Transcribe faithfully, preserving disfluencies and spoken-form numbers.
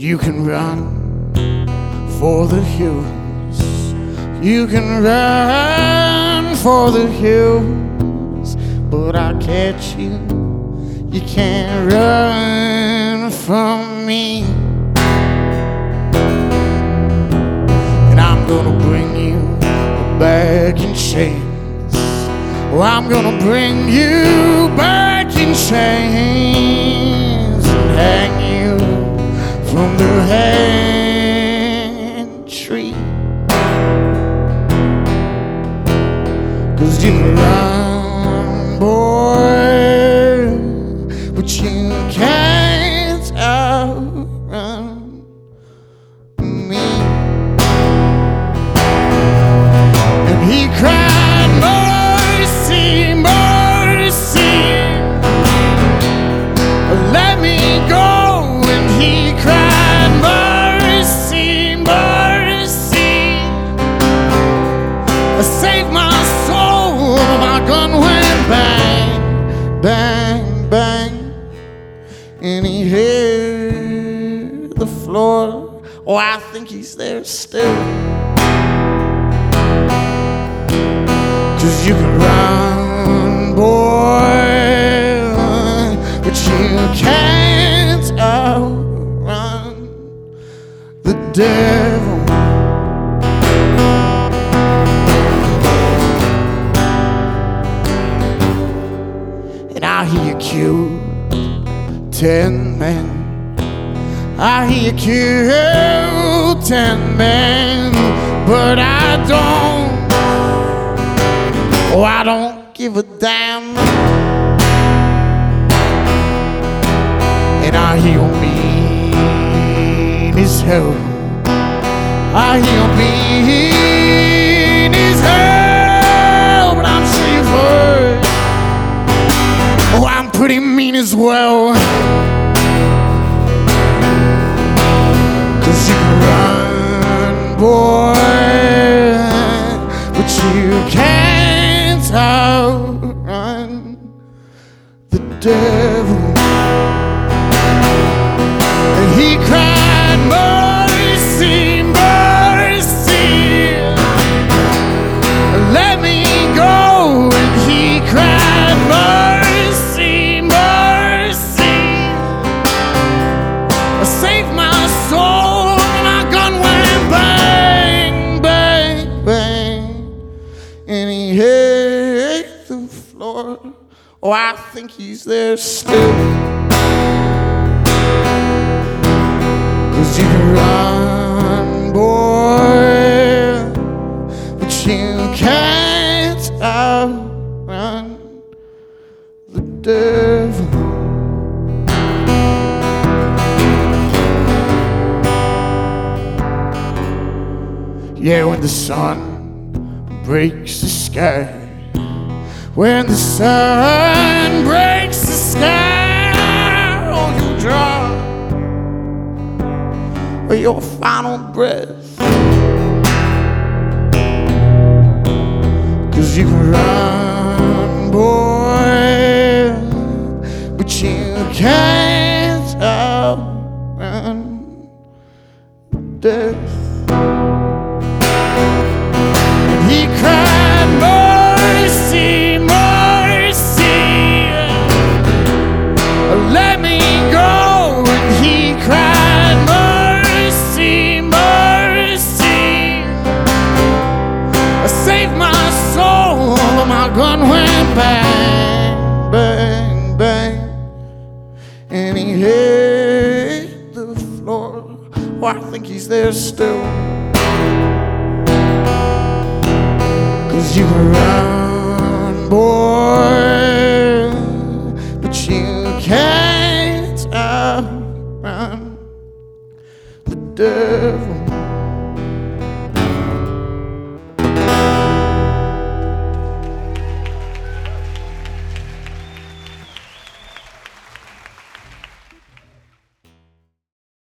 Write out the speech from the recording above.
You can run for the hills, you can run for the hills, but I'll catch you. You can't run from me. And I'm gonna bring you back in chains. Oh, I'm gonna bring you back in chains and hang you from the hanging tree. 'Cause you can run, boy, but you can't outrun me. And he cried, mercy, mercy, let me go. And he cried, mercy, mercy, save my soul. My gun went bang, bang, bang, and he hit the floor. Oh, I think he's there still. 'Cause you can run, boy, but you can't outrun the devil. And I hear you killed ten men. I hear you killed ten men, but I don't, oh, I don't give a damn. And I hear you mean as hell. I hear you mean as hell, but I'm sure you've heard, oh, I'm pretty mean as well. 'Cause you can run, boy, but you can't outrun the devil. And he cried, mercy, mercy, let me go. And he cried, mercy, mercy, save my soul. My gun went bang, bang, bang, and he hit the floor. Oh, I think he's there still. 'Cause you can run, boy, but you can't outrun the devil. Yeah, when the sun breaks the sky, when the sun breaks the sky, oh, you draw your final breath. 'Cause you can run, boy, but you can't outrun death. And he cried, mercy, mercy, let me go. And he cried, mercy, mercy, save my soul. My gun went bang, bang, bang, and he hit the floor. Oh, I think he's there still. 'Cause you can run, boy, but you can't outrun the devil.